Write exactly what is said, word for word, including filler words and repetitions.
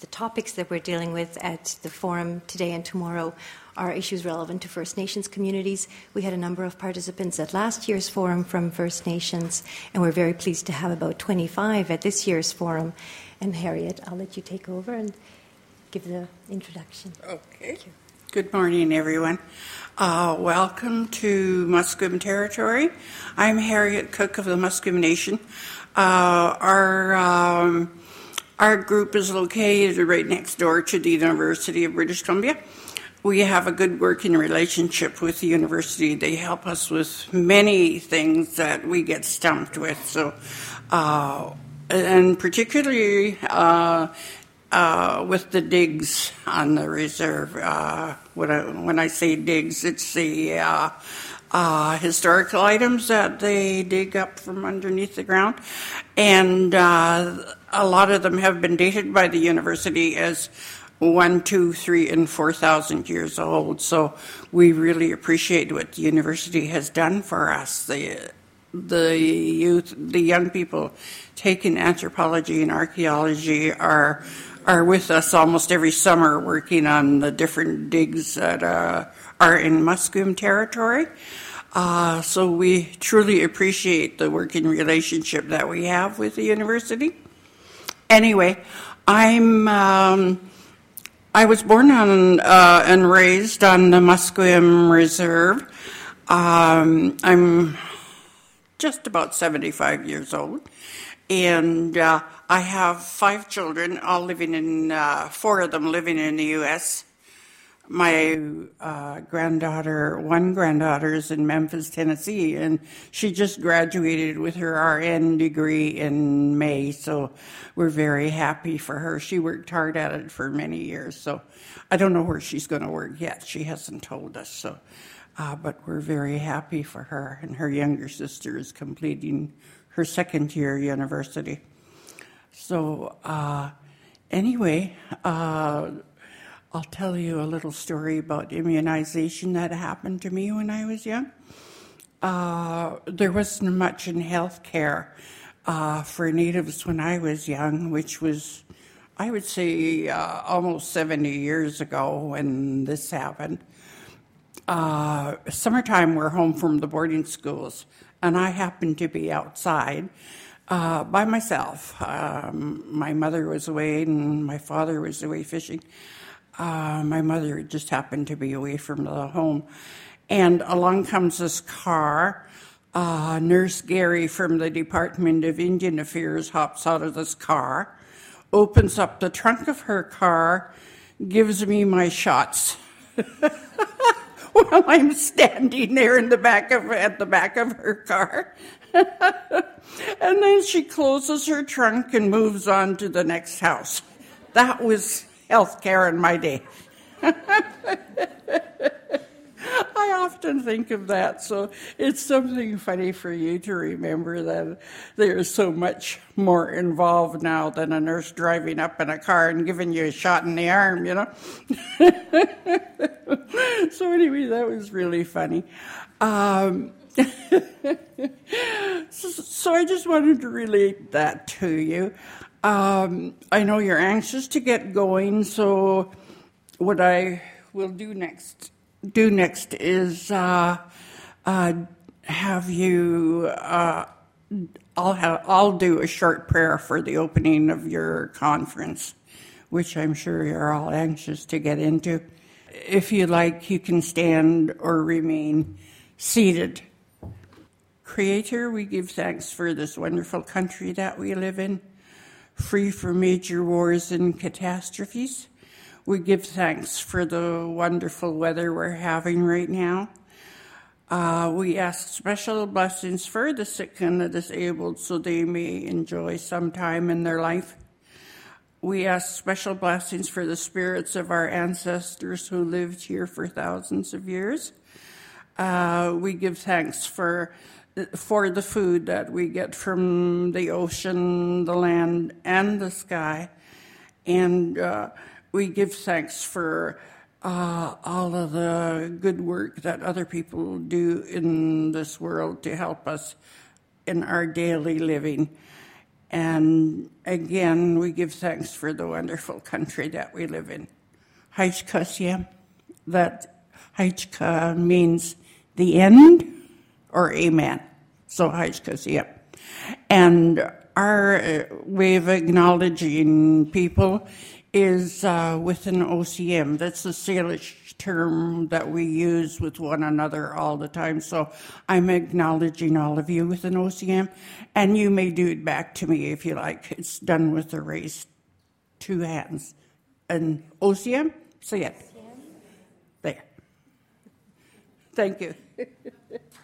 the topics that we're dealing with at the forum today and tomorrow are issues relevant to First Nations communities. We had a number of participants at last year's forum from First Nations, and we're very pleased to have about twenty-five at this year's forum. And Harriet, I'll let you take over and give the introduction. Okay. Good morning, everyone. Uh, welcome to Musqueam Territory. I'm Harriet Cook of the Musqueam Nation. Uh, our um, our group is located right next door to the University of British Columbia. We have a good working relationship with the university. They help us with many things that we get stumped with. So, uh, and particularly uh, uh, with the digs on the reserve. Uh, when, I, when I say digs, it's the uh, uh, historical items that they dig up from underneath the ground. And uh, a lot of them have been dated by the university as one, two, three, and four thousand years old. So we really appreciate what the university has done for us. The the youth, the young people taking anthropology and archaeology are are with us almost every summer, working on the different digs that uh, are in Musqueam Territory. Uh, so we truly appreciate the working relationship that we have with the university. Anyway, I'm. Um, I was born on uh, and raised on the Musqueam Reserve. Um, I'm just about seventy-five years old, and uh, I have five children, all living in, uh, four of them living in the U S My uh, granddaughter, one granddaughter is in Memphis, Tennessee, and she just graduated with her R N degree in May, so we're very happy for her. She worked hard at it for many years, so I don't know where she's going to work yet. She hasn't told us, so uh, but we're very happy for her, and her younger sister is completing her second year university. So uh, anyway, uh, I'll tell you a little story about immunization that happened to me when I was young. Uh, there wasn't much in health care uh, for natives when I was young, which was, I would say, uh, almost seventy years ago when this happened. Uh, summertime, we're home from the boarding schools, and I happened to be outside uh, by myself. Um, my mother was away, and my father was away fishing. Uh, my mother just happened to be away from the home. And along comes this car. Uh, Nurse Gary from the Department of Indian Affairs hops out of this car, opens up the trunk of her car, gives me my shots while I'm standing there in the back of at the back of her car. And then she closes her trunk and moves on to the next house. That was health care in my day. I often think of that, so it's something funny for you to remember that there's so much more involved now than a nurse driving up in a car and giving you a shot in the arm, you know? So anyway, that was really funny. Um, so, so I just wanted to relate that to you. Um, I know you're anxious to get going, so what I will do next do next is uh, uh, have you. Uh, I'll have I'll do a short prayer for the opening of your conference, which I'm sure you're all anxious to get into. If you like, you can stand or remain seated. Creator, we give thanks for this wonderful country that we live in, free from major wars and catastrophes. We give thanks for the wonderful weather we're having right now. Uh, we ask special blessings for the sick and the disabled so they may enjoy some time in their life. We ask special blessings for the spirits of our ancestors who lived here for thousands of years. Uh, we give thanks for for the food that we get from the ocean, the land, and the sky. And uh, we give thanks for uh, all of the good work that other people do in this world to help us in our daily living. And again, we give thanks for the wonderful country that we live in. Hajkasya, that Hajka means the end or amen. So Hajkasya. And our uh, way of acknowledging people is uh, with an O C M. That's the Salish term that we use with one another all the time. So I'm acknowledging all of you with an O C M, and you may do it back to me if you like. It's done with the raised two hands. An O C M? Say it. There. Thank you.